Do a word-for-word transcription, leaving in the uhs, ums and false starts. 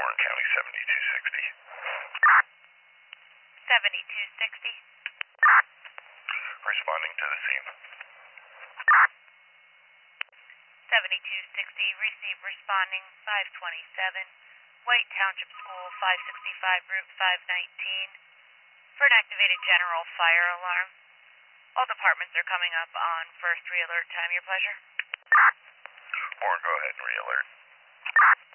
Warren County seventy-two sixty. seventy-two sixty. Responding to the scene. seventy-two sixty, receive responding five twenty-seven, White Township School, five sixty-five, Route five nineteen, for an activated general fire alarm. All departments are coming up on first re-alert time. Your pleasure. Warren, go ahead and re-alert.